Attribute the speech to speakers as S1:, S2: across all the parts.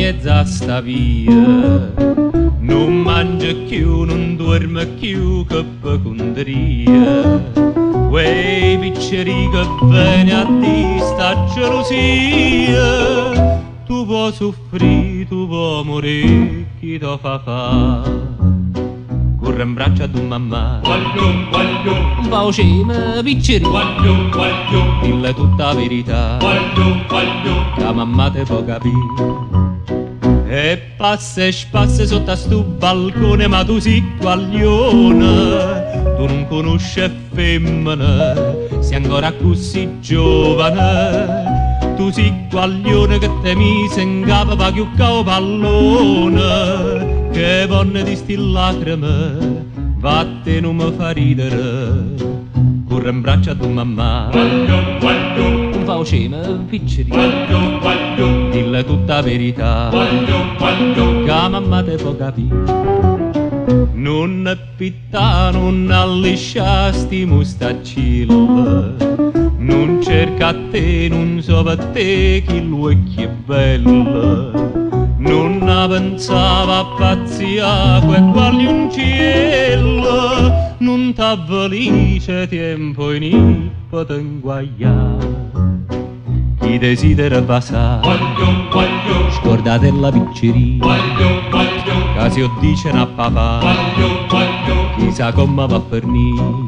S1: mezza sta via, non mangia più, non dorme più, che peconderia. Quei picceri che viene a di sta gelosia, tu puoi soffrire, tu puoi morire, chi te fa? Corre in braccio a tua mamma, un po' scema, picceri, dille tutta la verità, la mamma te può capire. E passa e spassa sotto a sto balcone, ma tu sei guaglione, tu non conosci femmina, sei ancora così giovane, tu sei guaglione che te mise in capo pa' chiuccare pallone, che vonne di sti lacrime, vatte non mi fa ridere, corre in braccio a tua mamma, un po' scema, picceri, dille tutta la verità, che la mamma te può capire. Non pitta, non allisciasti mustaccilla, non cerca a te, non so per te chi l'occhio è bello, non pensava a pazzia quel quagliunciello, non t'avvalice tempo in ippo t'inguagliare. Chi desidera passare, scordate la picceria, che si dice a papà, chissà come va a finire.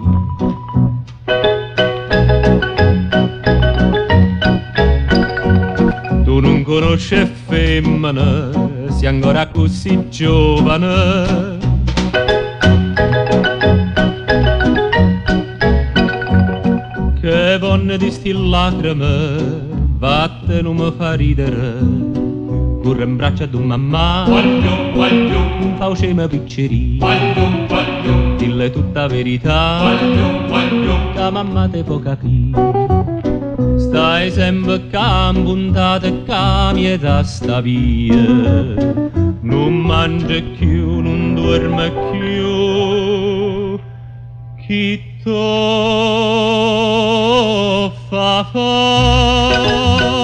S1: Tu non conosci femmina, sei ancora così giovane, che vonne di sti lacrime, vatte non mi fa ridere, corre in braccio a tua mamma, non fa scema picceria, dille tutta la verità, che la mamma te può capire. Stai sempre campuntata e cambia sta via, non mangia più, non dorme più, chi to fa?